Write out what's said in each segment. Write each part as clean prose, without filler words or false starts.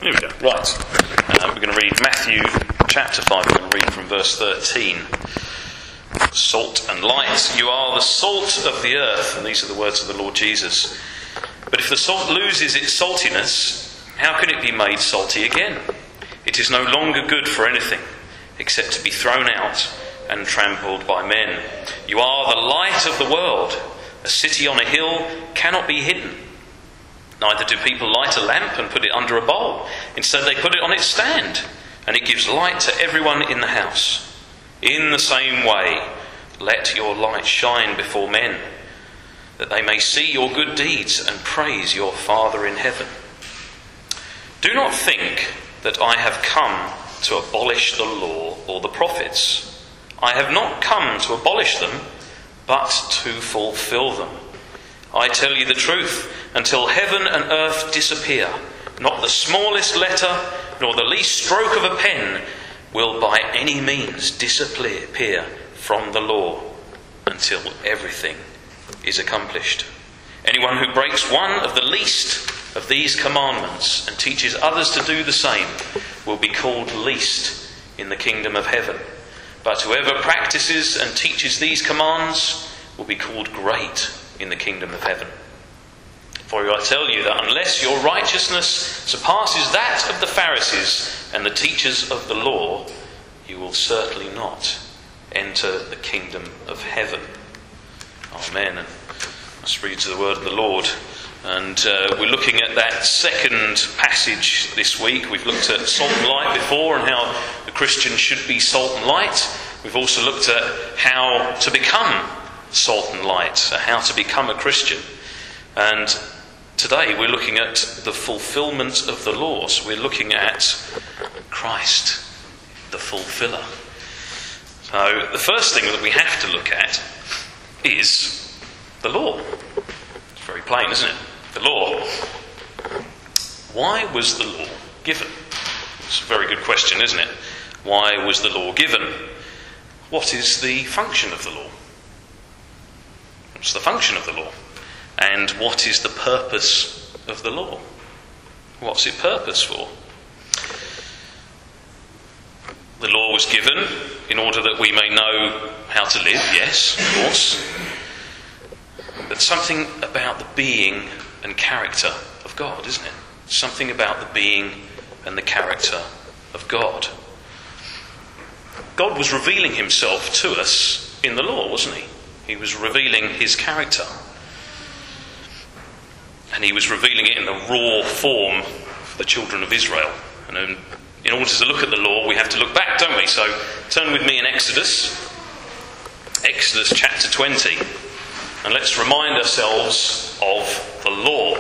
Here we go. Right. We're going to read Matthew chapter 5. We're going to read from verse 13. Salt and light. You are the salt of the earth. And these are the words of the Lord Jesus. But if the salt loses its saltiness, how can it be made salty again? It is no longer good for anything except to be thrown out and trampled by men. You are the light of the world. A city on a hill cannot be hidden. Neither do people light a lamp and put it under a bowl. Instead, they put it on its stand, and it gives light to everyone in the house. In the same way, let your light shine before men, that they may see your good deeds and praise your Father in heaven. Do not think that I have come to abolish the law or the prophets. I have not come to abolish them, but to fulfill them. I tell you the truth, until heaven and earth disappear, not the smallest letter nor the least stroke of a pen will by any means disappear from the law until everything is accomplished. Anyone who breaks one of the least of these commandments and teaches others to do the same will be called least in the kingdom of heaven. But whoever practices and teaches these commands will be called great in the kingdom of heaven. For I tell you that unless your righteousness surpasses that of the Pharisees and the teachers of the law, you will certainly not enter the kingdom of heaven. Amen. And let's read to the word of the Lord. And we're looking at that second passage this week. We've looked at salt and light before and how the Christian should be salt and light. We've also looked at how to become salt and light, so how to become a Christian. And today we're looking at the fulfilment of the law. So we're looking at Christ, the fulfiller. So the first thing that we have to look at is the law. It's very plain, isn't it? The law. Why was the law given? It's a very good question, isn't it? Why was the law given? What is the function of the law? What's the function of the law? And what is the purpose of the law? What's it purpose for? The law was given in order that we may know how to live, yes, of course. But something about the being and character of God, isn't it? Something about the being and the character of God. God was revealing himself to us in the law, wasn't he? He was revealing his character. And he was revealing it in the raw form for the children of Israel. And in order to look at the law, we have to look back, don't we? So turn with me in Exodus chapter 20. And let's remind ourselves of the law.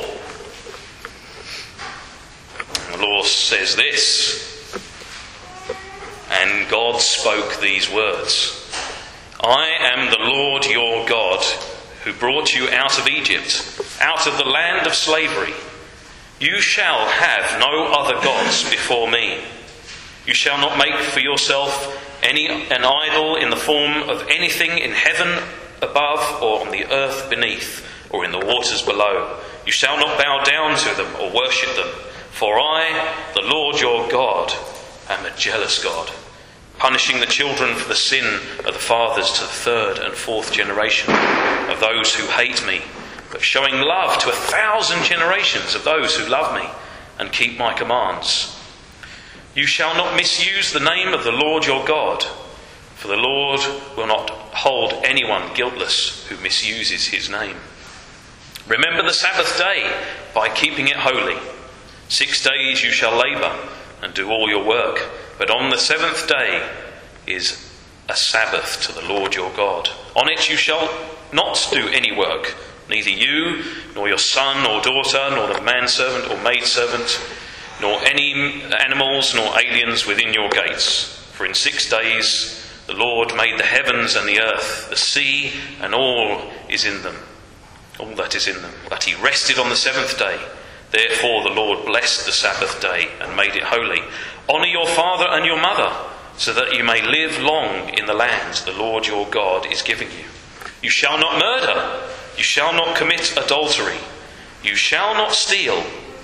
And the law says this: and God spoke these words: I am the Lord your God, who brought you out of Egypt, out of the land of slavery. You shall have no other gods before me. You shall not make for yourself an idol in the form of anything in heaven above, or on the earth beneath, or in the waters below. You shall not bow down to them or worship them. For I, the Lord your God, am a jealous God, punishing the children for the sin of the fathers to the third and fourth generation of those who hate me, but showing love to 1,000 generations of those who love me and keep my commands. You shall not misuse the name of the Lord your God, for the Lord will not hold anyone guiltless who misuses his name. Remember the Sabbath day by keeping it holy. 6 days you shall labour and do all your work, but on the seventh day is a Sabbath to the Lord your God. On it you shall not do any work, neither you, nor your son or daughter, nor the manservant or maidservant, nor any animals, nor aliens within your gates. For in 6 days the Lord made the heavens and the earth, the sea, and all that is in them. But he rested on the seventh day. Therefore the Lord blessed the Sabbath day and made it holy. Honour your father and your mother, so that you may live long in the land the Lord your God is giving you. You shall not murder. You shall not commit adultery. You shall not steal.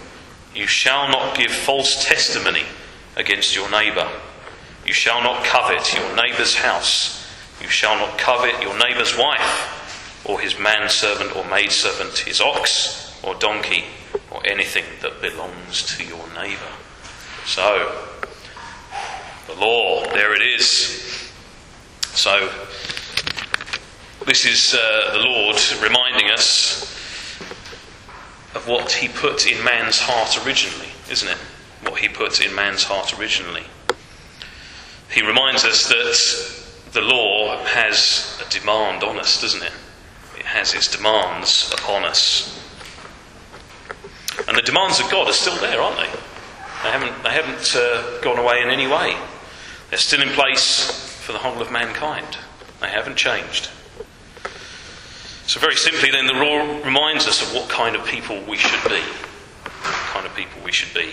You shall not give false testimony against your neighbour. You shall not covet your neighbour's house. You shall not covet your neighbour's wife, or his manservant or maidservant, his ox or donkey, or anything that belongs to your neighbour. So, the law, there it is. So, this is the Lord reminding us of what he put in man's heart originally, isn't it? What he put in man's heart originally. He reminds us that the law has a demand on us, doesn't it? It has its demands upon us. And the demands of God are still there, aren't they? They haven't gone away in any way. They're still in place for the whole of mankind. They haven't changed. So very simply then, the law reminds us of what kind of people we should be. What kind of people we should be.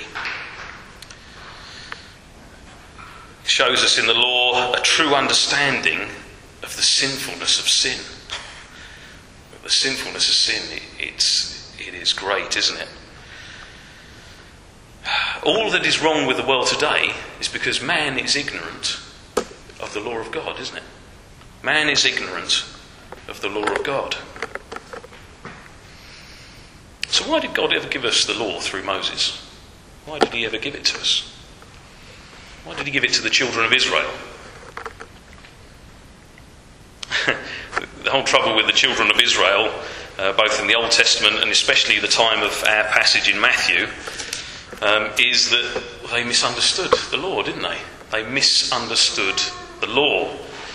It shows us in the law a true understanding of the sinfulness of sin. The sinfulness of sin, it is great, isn't it? All that is wrong with the world today is because man is ignorant of the law of God, isn't it? Man is ignorant of the law of God. So why did God ever give us the law through Moses? Why did he ever give it to us? Why did he give it to the children of Israel? The whole trouble with the children of Israel, both in the Old Testament and especially the time of our passage in Matthew, is that they misunderstood the law, didn't they? They misunderstood the law.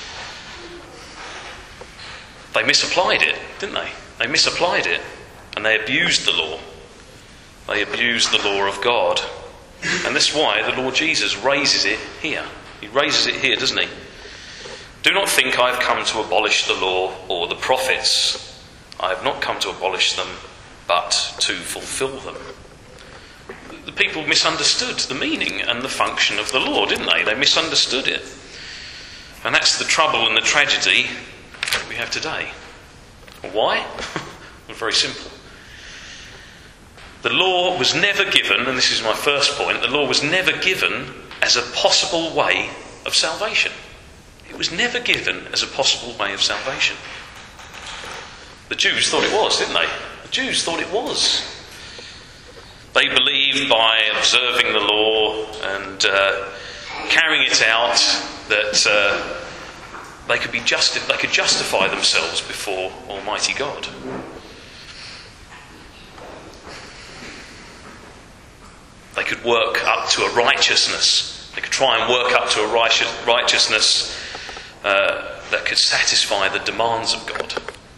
They misapplied it, didn't they? They misapplied it, and they abused the law. They abused the law of God. And that's why the Lord Jesus raises it here. He raises it here, doesn't he? Do not think I have come to abolish the law or the prophets. I have not come to abolish them, but to fulfill them. The people misunderstood the meaning and the function of the law, didn't they? They misunderstood it. And that's the trouble and the tragedy that we have today. Why? Well, very simple. The law was never given, and this is my first point, the law was never given as a possible way of salvation. It was never given as a possible way of salvation. The Jews thought it was, didn't they? The Jews thought it was. They believed by observing the law and carrying it out that they could justify themselves before Almighty God. They could work up to a righteousness. They could try and work up to a righteousness that could satisfy the demands of God.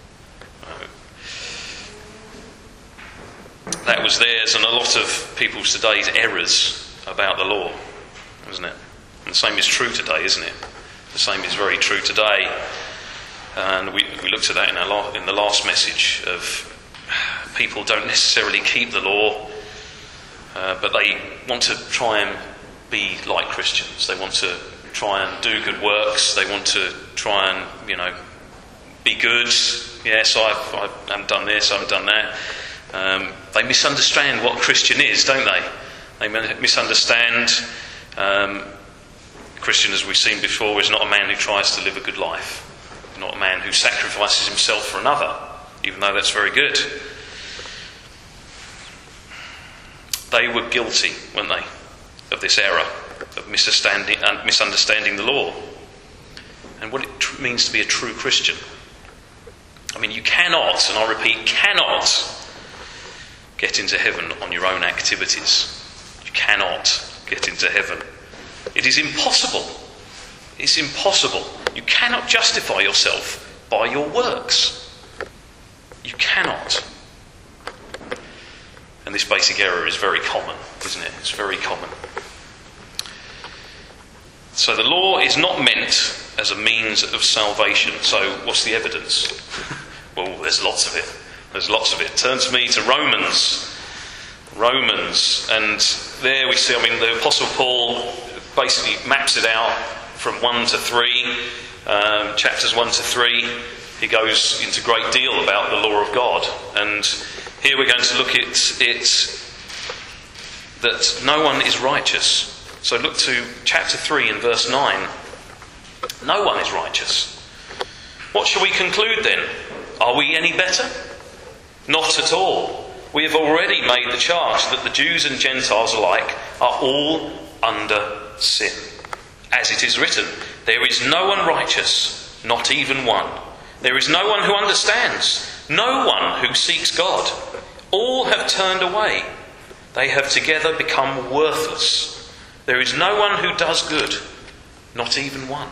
That was theirs and a lot of people's today's errors about the law, isn't it? And the same is true today, isn't it? The same is very true today. And we looked at that in the last message of people don't necessarily keep the law, but they want to try and be like Christians. They want to try and do good works. They want to try and, be good. Yes, I haven't done this, I haven't done that. They misunderstand what a Christian is, don't they? They misunderstand. A Christian, as we've seen before, is not a man who tries to live a good life. Not a man who sacrifices himself for another, even though that's very good. They were guilty, weren't they, of this error, of misunderstanding the law and what it means to be a true Christian. I mean, you cannot, and I repeat, cannot get into heaven on your own activities. You cannot get into heaven. It is impossible. It's impossible. You cannot justify yourself by your works. You cannot. And this basic error is very common, isn't it? It's very common. So the law is not meant as a means of salvation. So what's the evidence? Well, there's lots of it. There's lots of it. Turn to me to Romans. And there we see, the Apostle Paul basically maps it out from 1 to 3, chapters 1 to 3. He goes into a great deal about the law of God. And here we're going to look at it that no one is righteous. So look to chapter 3 and verse 9. No one is righteous. What shall we conclude then? Are we any better? Not at all. We have already made the charge that the Jews and Gentiles alike are all under sin. As it is written, there is no one righteous, not even one. There is no one who understands, no one who seeks God. All have turned away. They have together become worthless. There is no one who does good, not even one.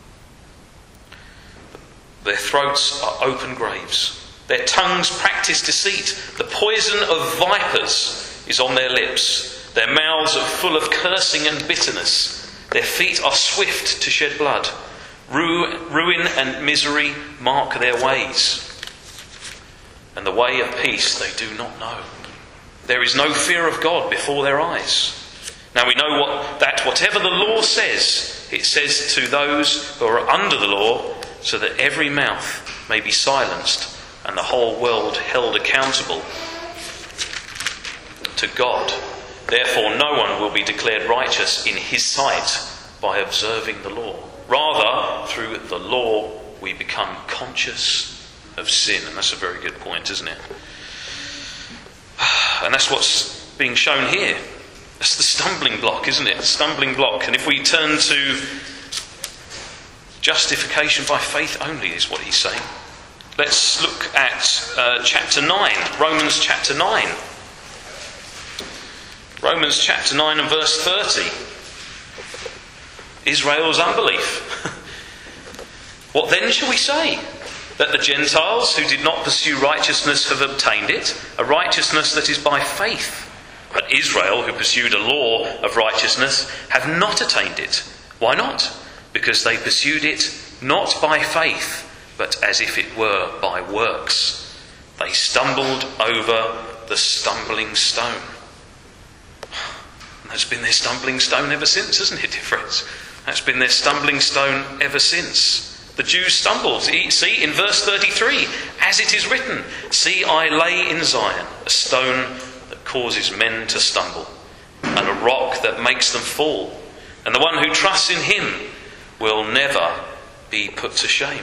Their throats are open graves. Their tongues practice deceit. The poison of vipers is on their lips. Their mouths are full of cursing and bitterness. Their feet are swift to shed blood. Ruin and misery mark their ways. And the way of peace they do not know. There is no fear of God before their eyes. Now we know that whatever the law says, it says to those who are under the law, so that every mouth may be silenced and the whole world held accountable to God. Therefore no one will be declared righteous in his sight by observing the law. Rather, through the law we become conscious of sin. And that's a very good point, isn't it? And that's what's being shown here. That's the stumbling block, isn't it? The stumbling block. And if we turn to justification by faith only, is what he's saying. Let's look at chapter 9, Romans chapter 9. Romans chapter 9 and verse 30. Israel's unbelief. What then shall we say? That the Gentiles who did not pursue righteousness have obtained it, a righteousness that is by faith. But Israel, who pursued a law of righteousness, have not attained it. Why not? Because they pursued it not by faith, but as if it were by works. They stumbled over the stumbling stone. And that's been their stumbling stone ever since, isn't it, dear friends? That's been their stumbling stone ever since. The Jews stumbled. See, in verse 33, as it is written, see, I lay in Zion a stone that causes men to stumble, and a rock that makes them fall. And the one who trusts in him will never be put to shame.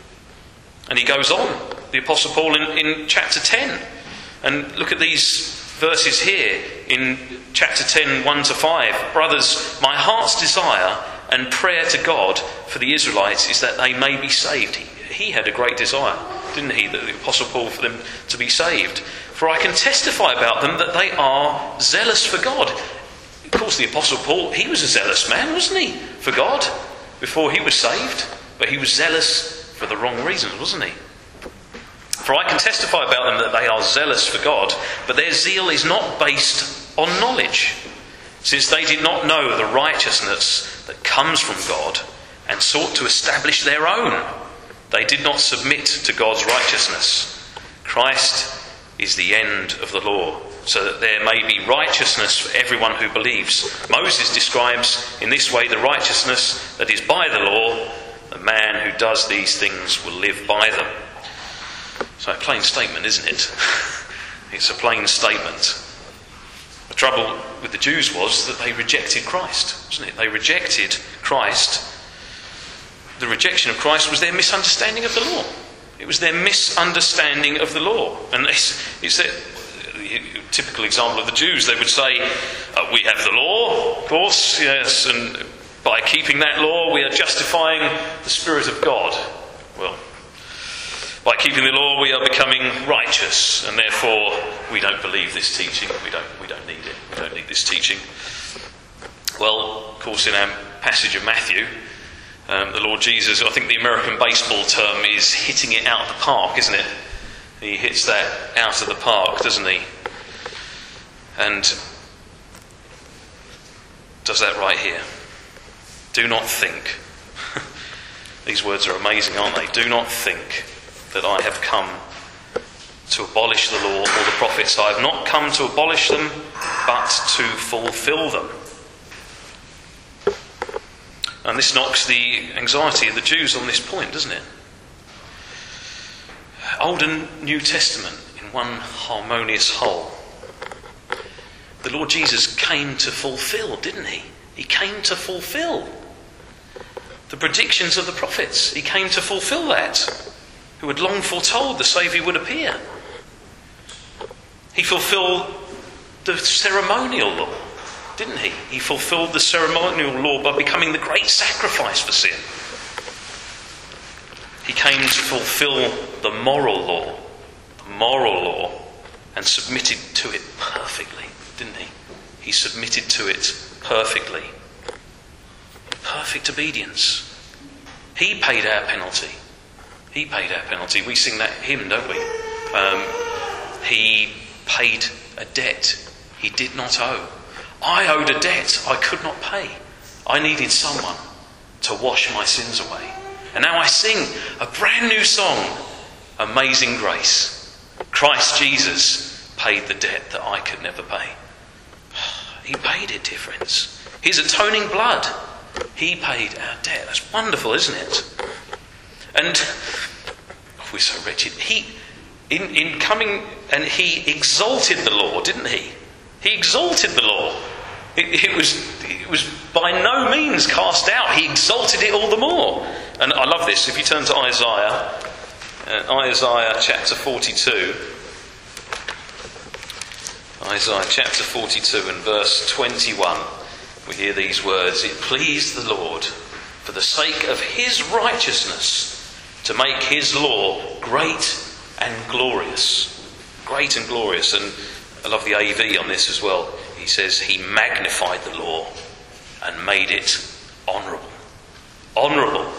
And he goes on, the Apostle Paul in chapter 10. And look at these verses here in chapter 10, 1 to 5. Brothers, my heart's desire and prayer to God for the Israelites is that they may be saved. He had a great desire, didn't he, the Apostle Paul, for them to be saved. For I can testify about them that they are zealous for God. Of course, the Apostle Paul, he was a zealous man, wasn't he, for God, before he was saved. But he was zealous for the wrong reasons, wasn't he? For I can testify about them that they are zealous for God, but their zeal is not based on knowledge, since they did not know the righteousness that comes from God and sought to establish their own. They did not submit to God's righteousness. Christ is the end of the law, so that there may be righteousness for everyone who believes. Moses describes in this way the righteousness that is by the law. The man who does these things will live by them. So a plain statement, isn't it? It's a plain statement. The trouble with the Jews was that they rejected Christ, wasn't it? They rejected Christ. The rejection of Christ was their misunderstanding of the law. It was their misunderstanding of the law. And it's a typical example of the Jews. They would say, we have the law, of course, yes, and by keeping that law we are justifying the Spirit of God. Well, by keeping the law we are becoming righteous, and therefore we don't believe this teaching. We don't need it. We don't need this teaching. Well, of course, in our passage of Matthew, the Lord Jesus, I think the American baseball term is hitting it out of the park, isn't it? He hits that out of the park, doesn't he? And does that right here. Do not think. These words are amazing, aren't they? Do not think that I have come to abolish the law or the prophets. I have not come to abolish them, but to fulfill them. And this knocks the anxiety of the Jews on this point, doesn't it? Old and New Testament in one harmonious whole. The Lord Jesus came to fulfill, didn't he? He came to fulfill the predictions of the prophets. He came to fulfill that, who had long foretold the Saviour would appear. He fulfilled the ceremonial law, didn't he? He fulfilled the ceremonial law by becoming the great sacrifice for sin. He came to fulfill the moral law, and submitted to it perfectly, didn't he? He submitted to it perfectly. Perfect obedience. He paid our penalty. He paid our penalty. We sing that hymn, don't we? He paid a debt he did not owe. I owed a debt I could not pay. I needed someone to wash my sins away. And now I sing a brand new song, Amazing Grace. Christ Jesus paid the debt that I could never pay. He paid it, dear friends. His atoning blood, he paid our debt. That's wonderful, isn't it? And we're so wretched. He, in coming, and he exalted the law, didn't he? He exalted the law. It was by no means cast out. He exalted it all the more. And I love this. If you turn to Isaiah chapter 42. Isaiah chapter 42 and verse 21. We hear these words. It pleased the Lord, for the sake of his righteousness, to make his law great and glorious. Great and glorious. And I love the AV on this as well. He says he magnified the law and made it honourable. Honourable.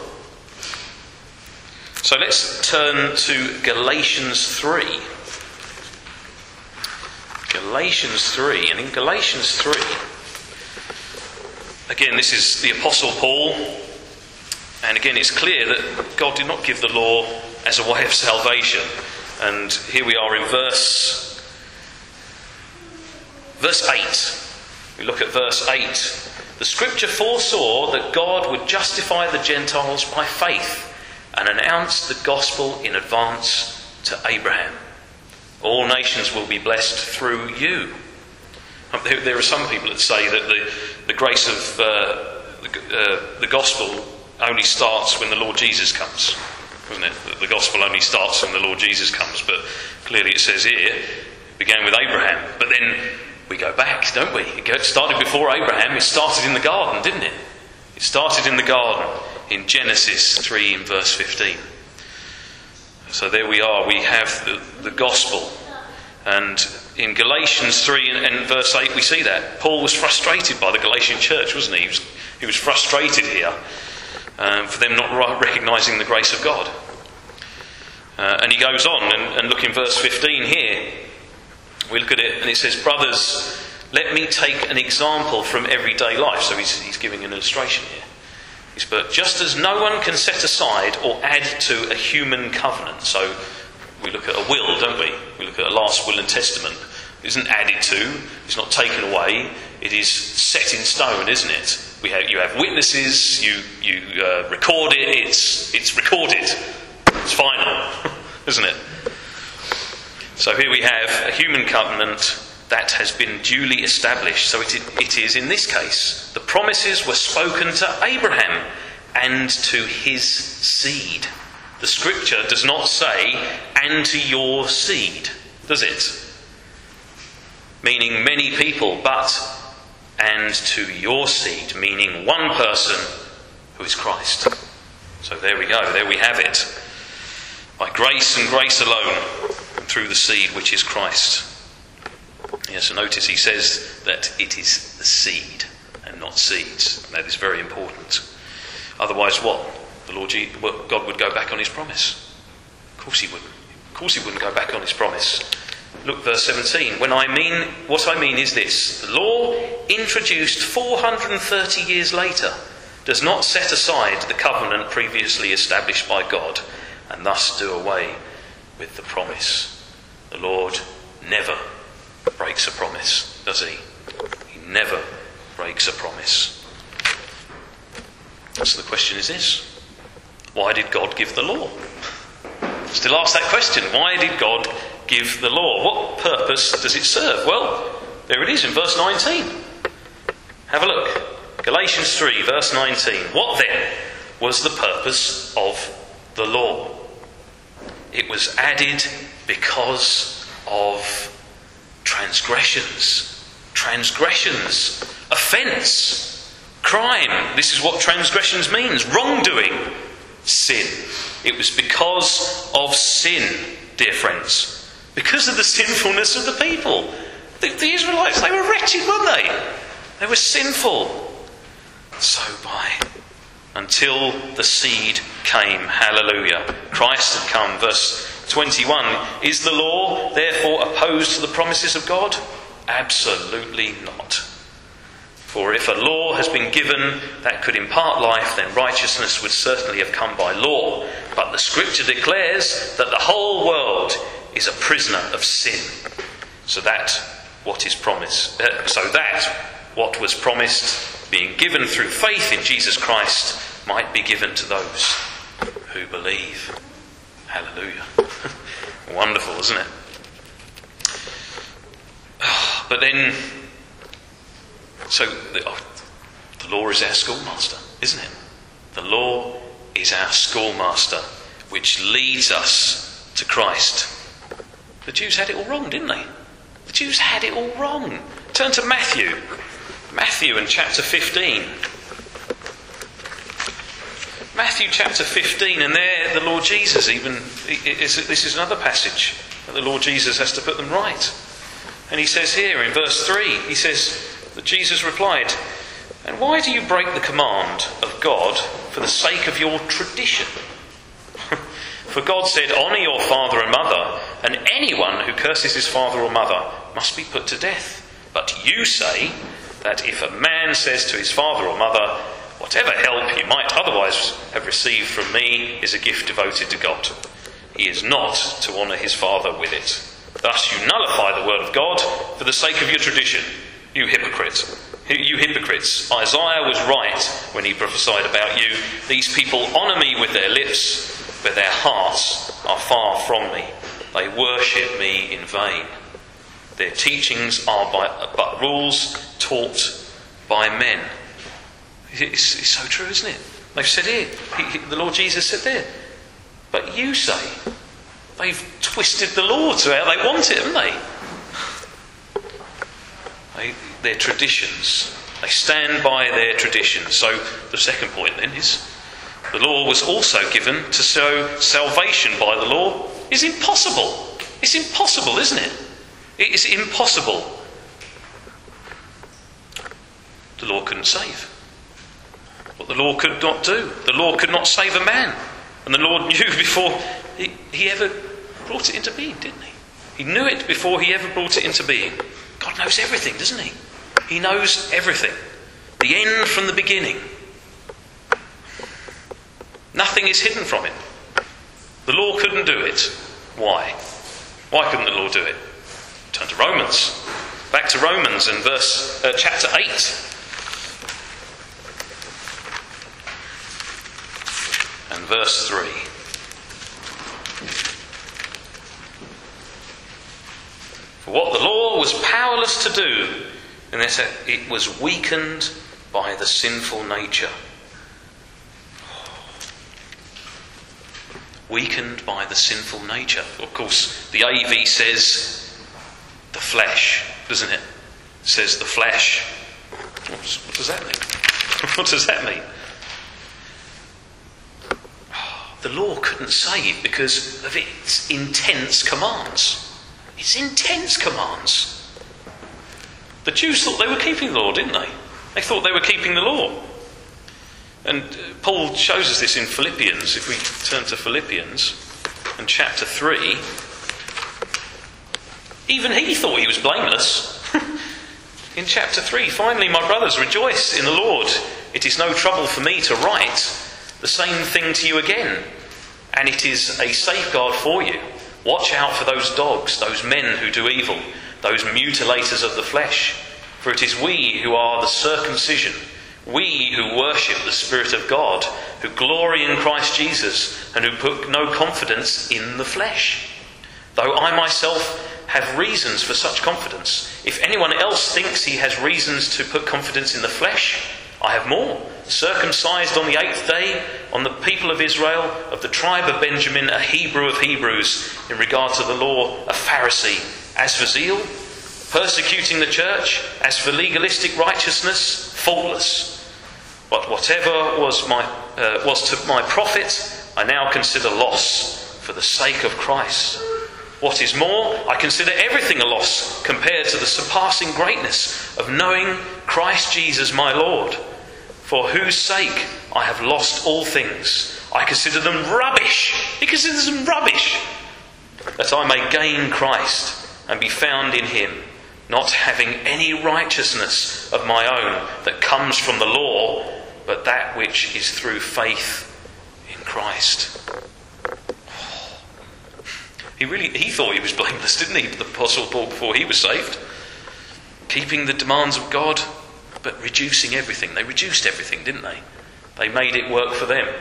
So let's turn to Galatians 3. Galatians 3. And in Galatians 3, again, this is the Apostle Paul. And again, it's clear that God did not give the law as a way of salvation. And here we are in verse 8. We look at verse 8. The scripture foresaw that God would justify the Gentiles by faith and announced the gospel in advance to Abraham. All nations will be blessed through you. There are some people that say that the grace of the gospel only starts when the Lord Jesus comes, doesn't it? The gospel only starts when the Lord Jesus comes, but clearly it says here it began with Abraham. But then we go back, don't we? It started before Abraham. It started in the garden, didn't it? It started in the garden in Genesis 3 in verse 15. So there we are. We have the gospel. And in Galatians 3 and verse 8 we see that. Paul was frustrated by the Galatian church, wasn't he? He was frustrated here for them not recognising the grace of God. And he goes on and look in verse 15 here. We look at it and it says, brothers, let me take an example from everyday life. So he's giving an illustration here. But just as no one can set aside or add to a human covenant. So we look at a will, don't we? We look at a last will and testament. It isn't added to, it's not taken away, it is set in stone, isn't it? You have witnesses, you record it, it's recorded. It's final, isn't it? So here we have a human covenant that has been duly established. So it is in this case, the promises were spoken to Abraham and to his seed. The scripture does not say, and to your seed, does it? Meaning many people, but and to your seed, meaning one person who is Christ. So there we go, there we have it. By grace and grace alone, and through the seed which is Christ. Yes, so notice he says that it is the seed and not seeds. That is very important. Otherwise what? God would go back on his promise. Of course he would. Of course he wouldn't go back on his promise. Look, verse 17. What I mean is this. The law, introduced 430 years later, does not set aside the covenant previously established by God and thus do away with the promise. The Lord never breaks a promise, does he? He never breaks a promise. So the question is this. Why did God give the law? Still ask that question. Why did God give the law? What purpose does it serve? Well, There it is in verse 19. Have a look. Galatians 3, verse 19. What then was the purpose of the law? It was added because of transgressions. Transgressions. Offence. Crime. This is what transgressions means. Wrongdoing. Sin. It was because of sin, dear friends. Because of the sinfulness of the people. The Israelites, they were wretched, weren't they? They were sinful. So until the seed came, hallelujah. Christ had come, verse 21. Is the law therefore opposed to the promises of God? Absolutely not. For if a law has been given that could impart life, then righteousness would certainly have come by law. But the Scripture declares that the whole world is a prisoner of sin. So that what was promised, being given through faith in Jesus Christ, might be given to those who believe. Hallelujah. Wonderful, isn't it? But then, the law is our schoolmaster, isn't it? The law is our schoolmaster, which leads us to Christ. The Jews had it all wrong, didn't they? The Jews had it all wrong. Turn to Matthew. Matthew in chapter 15. Matthew chapter 15, and there the Lord Jesus this is another passage that the Lord Jesus has to put them right. And he says here in verse 3, he says that Jesus replied, "And why do you break the command of God for the sake of your tradition? For God said, 'Honour your father and mother, and anyone who curses his father or mother must be put to death.' But you say that if a man says to his father or mother, 'Whatever help you might otherwise have received from me is a gift devoted to God,' he is not to honour his father with it. Thus you nullify the word of God for the sake of your tradition, you hypocrites. You hypocrites, Isaiah was right when he prophesied about you. These people honour me with their lips, but their hearts are far from me. They worship me in vain. Their teachings are but rules taught by men." It's so true, isn't it? They've said here, the Lord Jesus said there, but you say, they've twisted the law to how they want it, haven't they? Their traditions. They stand by their traditions. So the second point then is, the law was also given to show salvation by the law is impossible. It's impossible, isn't it? It is impossible. The law couldn't save. What the law could not do. The law could not save a man. And the Lord knew before he ever brought it into being, didn't he? He knew it before he ever brought it into being. God knows everything, doesn't he? He knows everything. The end from the beginning. Nothing is hidden from him. The law couldn't do it. Why? Why couldn't the law do it? Turn to Romans. Back to Romans and chapter 8. And verse 3. For what the law was powerless to do, and it was weakened by the sinful nature. Weakened by the sinful nature. Of course, the AV says the flesh, doesn't it? It says the flesh. What does that mean? What does that mean? The law couldn't save because of its intense commands. Its intense commands. The Jews thought they were keeping the law, didn't they? They thought they were keeping the law. And Paul shows us this in Philippians. If we turn to Philippians and chapter 3, even he thought he was blameless. In chapter 3, finally, my brothers, rejoice in the Lord. It is no trouble for me to write the same thing to you again, and it is a safeguard for you. Watch out for those dogs, those men who do evil, those mutilators of the flesh. For it is we who are the circumcision, we who worship the Spirit of God, who glory in Christ Jesus, and who put no confidence in the flesh. Though I myself have reasons for such confidence. If anyone else thinks he has reasons to put confidence in the flesh, I have more. Circumcised on the 8th day, on the people of Israel, of the tribe of Benjamin, a Hebrew of Hebrews, in regard to the law, a Pharisee. As for zeal, persecuting the church, as for legalistic righteousness, faultless. But whatever was to my profit, I now consider loss for the sake of Christ. What is more, I consider everything a loss compared to the surpassing greatness of knowing Christ Jesus my Lord, for whose sake I have lost all things. I consider them rubbish. He considers them rubbish, that I may gain Christ and be found in him, not having any righteousness of my own that comes from the law, but that which is through faith in Christ. He thought he was blameless, didn't he, the Apostle Paul, before he was saved? Keeping the demands of God, but reducing everything. They reduced everything, didn't they? They made it work for them.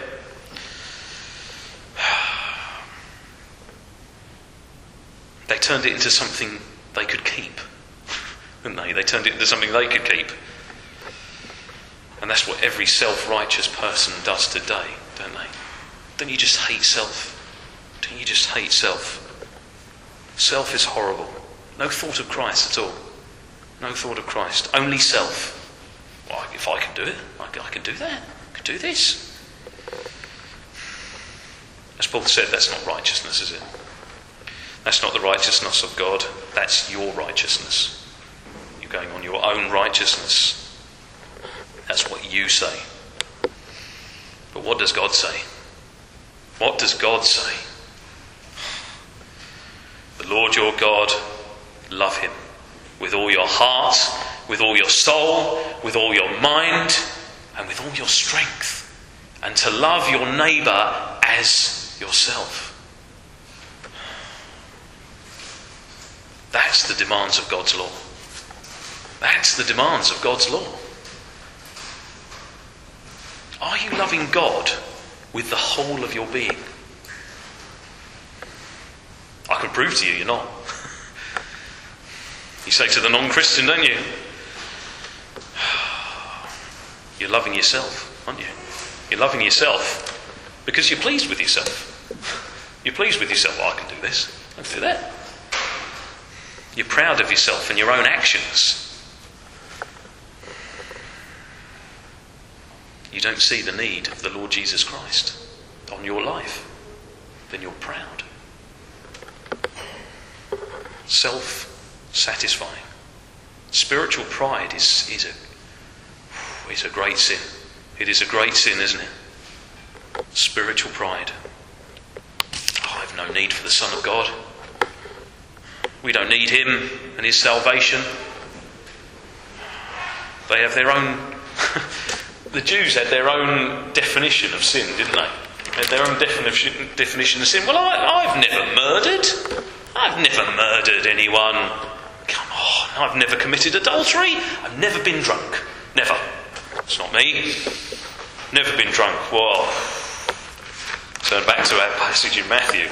They turned it into something they could keep, didn't they? They turned it into something they could keep. And that's what every self-righteous person does today, don't they? Don't you just hate self? Don't you just hate self? Self is horrible. No thought of Christ at all. No thought of Christ. Only self. Well, if I can do it, I can do that. I can do this. As Paul said, that's not righteousness, is it? That's not the righteousness of God. That's your righteousness. You're going on your own righteousness. That's what you say. But what does God say? What does God say? The Lord your God, love him with all your heart, with all your soul, with all your mind, and with all your strength, and to love your neighbour as yourself. That's the demands of God's law. That's the demands of God's law. Are you loving God with the whole of your being? I can prove to you you're not. You say to the non-Christian, don't you? You're loving yourself, aren't you? You're loving yourself because you're pleased with yourself. You're pleased with yourself. Oh, I can do this. I can do that. You're proud of yourself and your own actions. You don't see the need of the Lord Jesus Christ on your life. Then you're proud. Self-satisfying. Spiritual pride is a great sin. It is a great sin, isn't it? Spiritual pride. Oh, I've no need for the Son of God. We don't need him and his salvation. They have their own... The Jews had their own definition of sin, didn't they? They had their own definition of sin. Well, I've never murdered. I've never murdered anyone. Come on, I've never committed adultery. I've never been drunk. Never. It's not me. Never been drunk. Well, turn back to our passage in Matthew.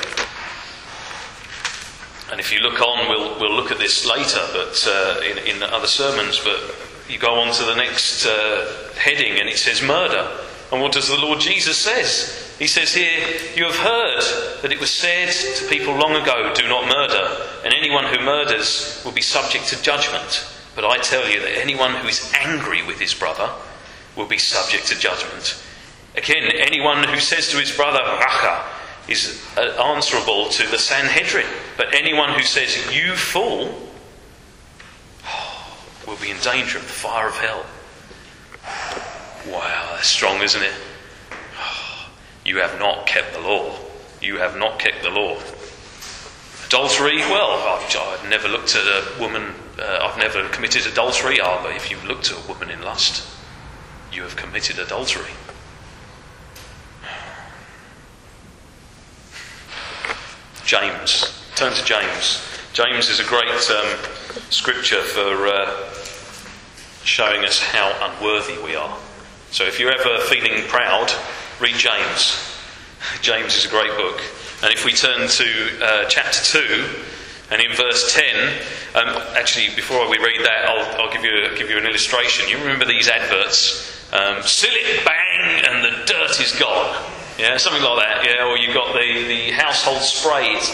And if you look on, we'll look at this later, but in other sermons. But you go on to the next heading, and it says murder. And what does the Lord Jesus says? He says here, you have heard that it was said to people long ago, do not murder, and anyone who murders will be subject to judgment. But I tell you that anyone who is angry with his brother will be subject to judgment. Again, anyone who says to his brother, Racha, is answerable to the Sanhedrin. But anyone who says, you fool, will be in danger of the fire of hell. Wow, that's strong, isn't it? You have not kept the law. You have not kept the law. Adultery, well, I've never looked at a woman, I've never committed adultery. But if you've looked at a woman in lust, you have committed adultery. James. Turn to James. James is a great scripture for showing us how unworthy we are. So if you're ever feeling proud, read James. James is a great book. And if we turn to chapter 2, And in verse 10, actually, before we read that, I'll give you an illustration. You remember these adverts? Seal it, bang, and the dirt is gone. Yeah, something like that. Yeah, or you've got the household spray. It's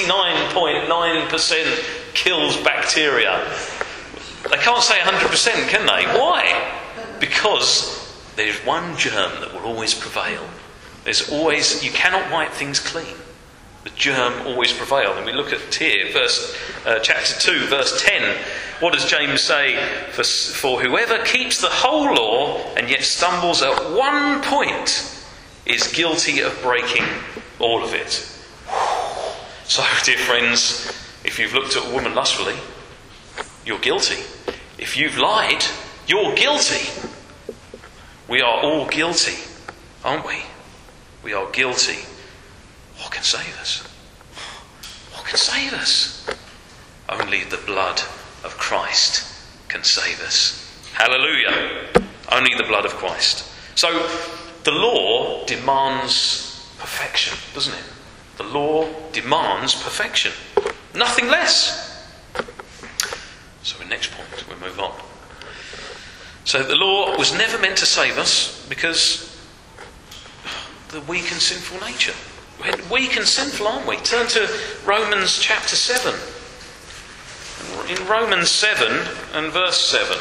99.9% kills bacteria. They can't say 100%, can they? Why? Because there's one germ that will always prevail. You cannot wipe things clean. The germ always prevails. And we look at here, chapter 2, verse 10. What does James say? For whoever keeps the whole law and yet stumbles at one point is guilty of breaking all of it. So, dear friends, if you've looked at a woman lustfully, you're guilty. If you've lied, you're guilty. We are all guilty, aren't we? We are guilty. What can save us? What can save us? Only the blood of Christ can save us. Hallelujah. Only the blood of Christ. So, the law demands perfection, doesn't it? The law demands perfection. Nothing less. So, the next point, we'll move on. So, the law was never meant to save us because the weak and sinful nature. We're weak and sinful, aren't we? Turn to Romans chapter 7. In Romans 7 and verse 7.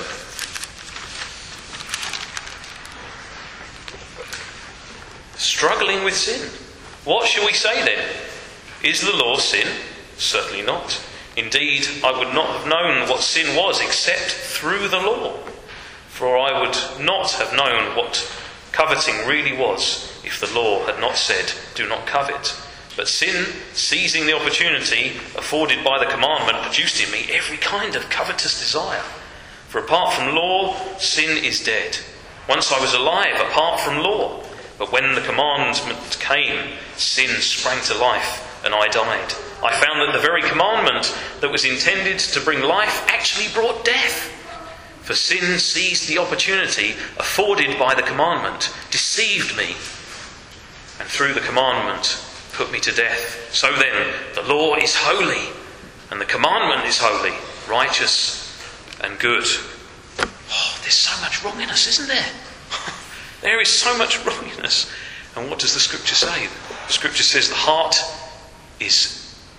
Struggling with sin. What shall we say then? Is the law sin? Certainly not. Indeed, I would not have known what sin was except through the law. For I would not have known what coveting really was if the law had not said, do not covet. But sin, seizing the opportunity afforded by the commandment, produced in me every kind of covetous desire. For apart from law, sin is dead. Once I was alive apart from law. But when the commandment came, sin sprang to life and I died. I found that the very commandment that was intended to bring life actually brought death. For sin seized the opportunity afforded by the commandment, deceived me, and through the commandment put me to death. So then, the law is holy, and the commandment is holy, righteous and good. Oh, there's so much wrong in us, isn't there? There is so much wrong in us. And what does the Scripture say? The Scripture says the heart is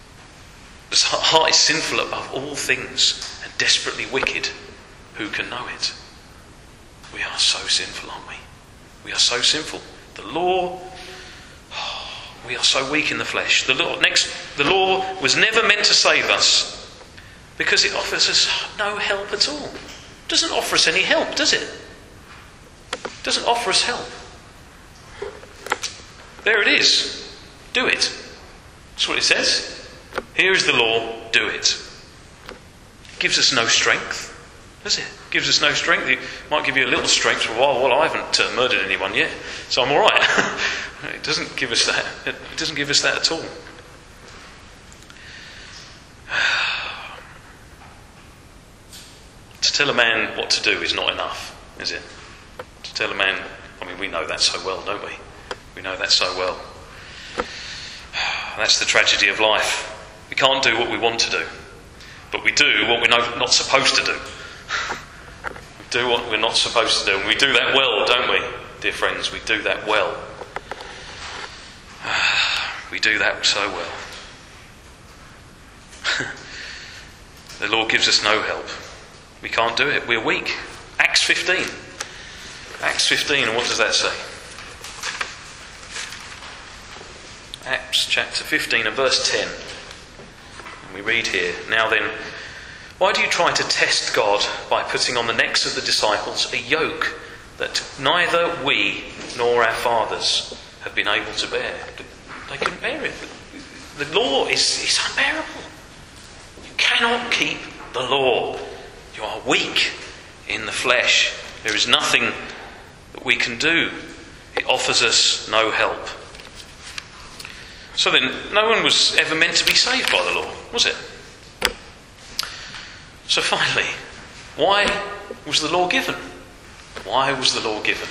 sinful above all things and desperately wicked. Who can know it? We are so sinful, aren't we? We are so sinful. The law, we are so weak in the flesh. The law was never meant to save us because it offers us no help at all. It doesn't offer us any help, does it? It doesn't offer us help. There it is. Do it. That's what it says. Here is the law. Do it. It gives us no strength. Does it? It gives us no strength. It might give you a little strength for a while. Well, I haven't murdered anyone yet, so I'm all right. It doesn't give us that. It doesn't give us that at all. To tell a man what to do is not enough, is it? To tell a man, we know that so well, don't we? We know that so well. That's the tragedy of life. We can't do what we want to do, but we do what we're not supposed to do. We do what we're not supposed to do, and we do that well, don't we, dear friends? We do that well. We do that so well. The Lord gives us no help. We can't do it. We're weak. Acts 15. Acts 15, and what does that say? Acts chapter 15 and verse 10. And we read here, now then, why do you try to test God by putting on the necks of the disciples a yoke that neither we nor our fathers have been able to bear? They couldn't bear it. The law is unbearable. You cannot keep the law. You are weak in the flesh. There is nothing that we can do. It offers us no help. So then, no one was ever meant to be saved by the law, was it? So finally, why was the law given? Why was the law given?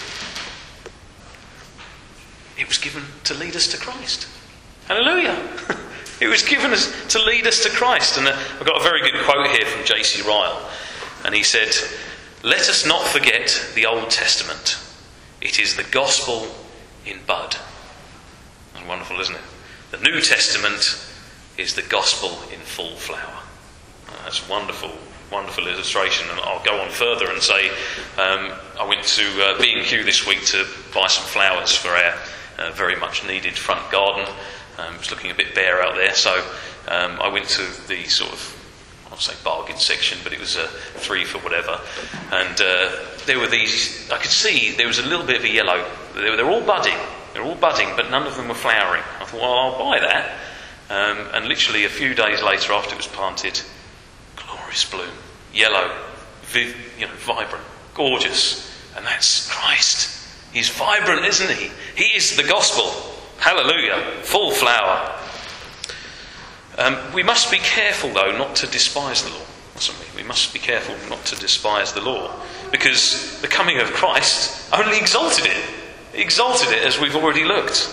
It was given to lead us to Christ. Hallelujah! It was given us to lead us to Christ. And I've got a very good quote here from J.C. Ryle. And he said, "Let us not forget the Old Testament. It is the gospel in bud." That's wonderful, isn't it? The New Testament is the gospel in full flower. That's a wonderful, wonderful illustration. And I'll go on further and say, I went to B&Q this week to buy some flowers for our very much needed front garden. It was looking a bit bare out there, so I went to the sort of, I'll say bargain section, but it was a 3 for whatever. And there were these, I could see there was a little bit of a yellow. They're all budding. They're all budding, but none of them were flowering. I thought, well, I'll buy that. And literally a few days later, after it was planted, glorious bloom, yellow, vibrant, gorgeous. And that's Christ. He's vibrant, isn't he? He is the gospel. Hallelujah. Full flower. We must be careful, though, not to despise the law, mustn't we? We must be careful not to despise the law, because the coming of Christ only exalted it. Exalted it, as we've already looked.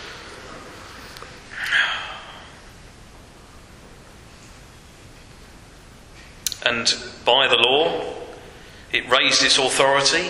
And by the law, it raised its authority.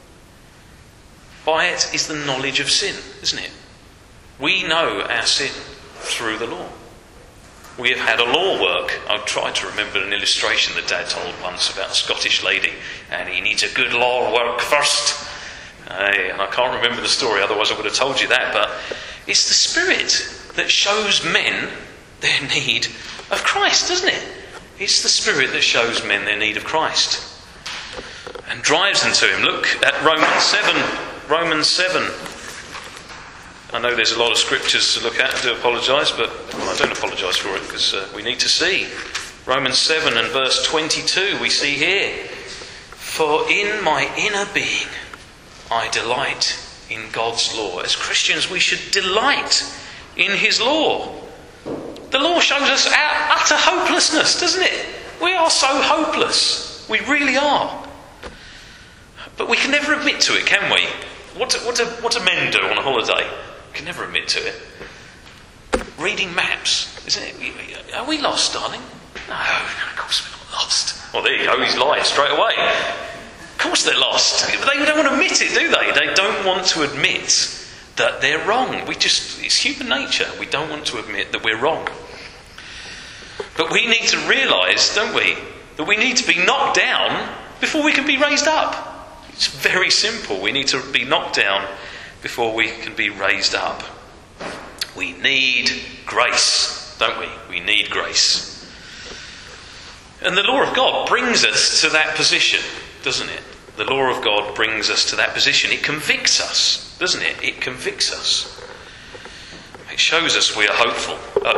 By it is the knowledge of sin, isn't it? We know our sin through the law. We have had a law work. I tried to remember an illustration that Dad told once about a Scottish lady, and he needs a good law work first. And I can't remember the story, otherwise I would have told you that. But it's the Spirit that shows men their need of Christ, isn't it? It's the Spirit that shows men their need of Christ and drives them to him. Look at Romans 7. Romans 7. I know there's a lot of scriptures to look at. I do apologise, but I don't apologise for it, because we need to see. Romans 7 and verse 22, we see here, "For in my inner being I delight in God's law." As Christians, we should delight in his law. The law shows us our utter hopelessness, doesn't it? We are so hopeless. We really are. But we can never admit to it, can we? What do men do on a holiday? We can never admit to it. Reading maps, isn't it? Are we lost, darling? No, of course we're not lost. Well, there you go, he's lied straight away. Of course they're lost. They don't want to admit it, do they? They don't want to admit that they're wrong. It's human nature. We don't want to admit that we're wrong. But we need to realise, don't we, that we need to be knocked down before we can be raised up. It's very simple. We need to be knocked down before we can be raised up. We need grace, don't we? We need grace. And the law of God brings us to that position, doesn't it? The law of God brings us to that position. It convicts us, doesn't it? It convicts us. It shows us we are hopeful.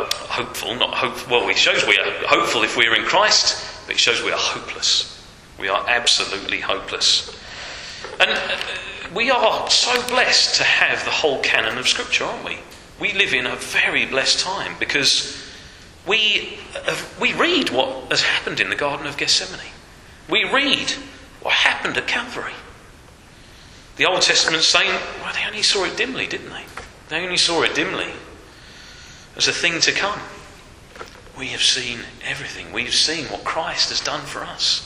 It shows we are hopeful if we are in Christ, but it shows we are hopeless. We are absolutely hopeless. And we are so blessed to have the whole canon of Scripture, aren't we? We live in a very blessed time, because we read what has happened in the Garden of Gethsemane. We read what happened at Calvary. The Old Testament saying, well, they only saw it dimly, didn't they? They only saw it dimly as a thing to come. We have seen everything. We've seen what Christ has done for us.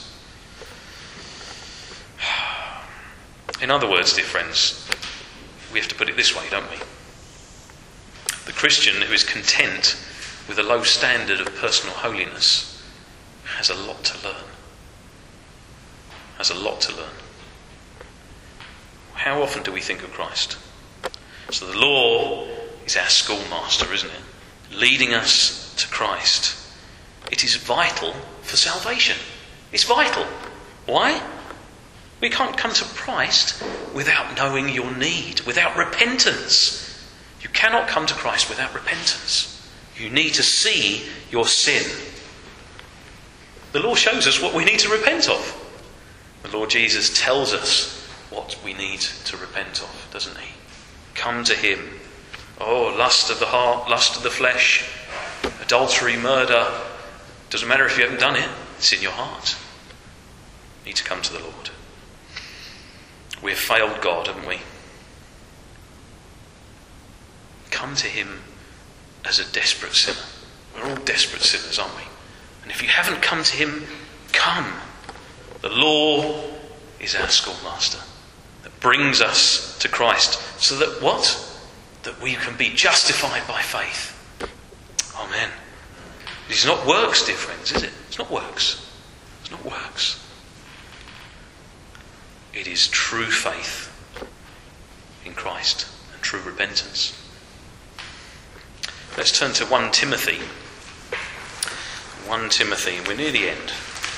In other words, dear friends, we have to put it this way, don't we? The Christian who is content with a low standard of personal holiness has a lot to learn. Has a lot to learn. How often do we think of Christ? So the law is our schoolmaster, isn't it? Leading us to Christ. It is vital for salvation. It's vital. Why? We can't come to Christ without knowing your need, without repentance. You cannot come to Christ without repentance. You need to see your sin. The law shows us what we need to repent of. The Lord Jesus tells us what we need to repent of, doesn't he? Come to him. Oh, lust of the heart, lust of the flesh, adultery, murder. Doesn't matter if you haven't done it. It's in your heart. You need to come to the Lord. We have failed God, haven't we? Come to him as a desperate sinner. We're all desperate sinners, aren't we? And if you haven't come to him, come. The law is our schoolmaster that brings us to Christ so that what? That we can be justified by faith. Amen. It's not works, dear friends, is it? It's not works. It's not works. It is true faith in Christ and true repentance. Let's turn to 1 Timothy. 1 Timothy, and we're near the end.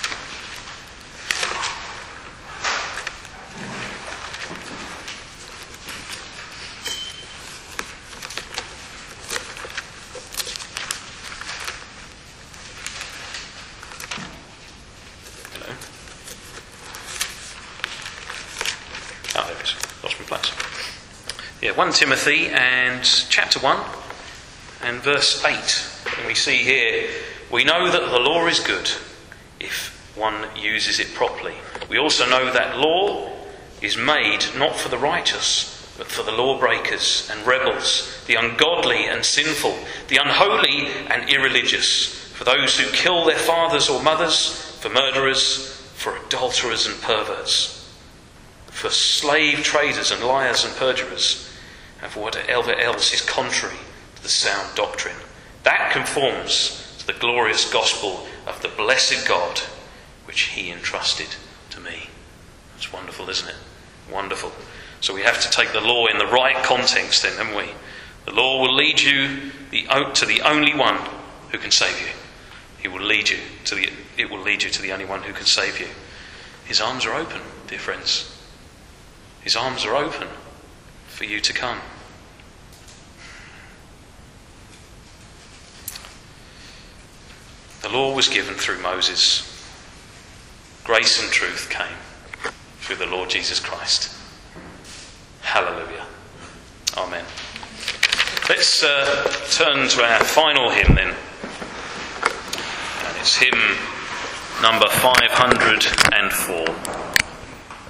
Hello. Oh, there it is. Lost my place. Yeah, 1 Timothy and chapter 1 and verse 8. And we see here, we know that the law is good if one uses it properly. We also know that law is made not for the righteous, but for the lawbreakers and rebels, the ungodly and sinful, the unholy and irreligious, for those who kill their fathers or mothers, for murderers, for adulterers and perverts, for slave traders and liars and perjurers, and for whatever else is contrary to the sound doctrine. That conforms to the glorious gospel of the blessed God, which he entrusted to me. That's wonderful, isn't it? Wonderful. So we have to take the law in the right context then, haven't we? The law will lead you to the only one who can save you. It will lead you to the only one who can save you. His arms are open, dear friends. His arms are open for you to come. The law was given through Moses. Grace and truth came through the Lord Jesus Christ. Hallelujah. Amen. Let's turn to our final hymn then. And it's hymn number 504.